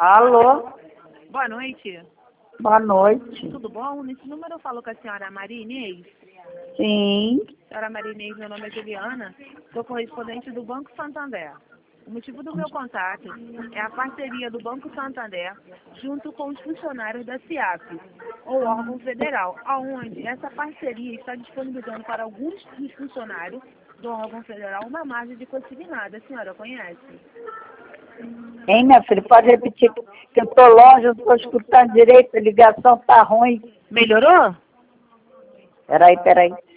Alô? Boa noite. Boa noite. Tudo bom? Nesse número eu falo com a senhora Maria Inês. Sim. Senhora Maria Inês, meu nome é Juliana. Sou correspondente do Banco Santander. O motivo do meu contato é a parceria do Banco Santander junto com os funcionários da CIAP, ou órgão federal, aonde essa parceria está disponibilizando para alguns dos funcionários do órgão federal uma margem de consignada. A senhora conhece? Hein, minha filha? Pode repetir, que eu estou longe, eu estou escutando direito, a ligação está ruim. Melhorou? Peraí.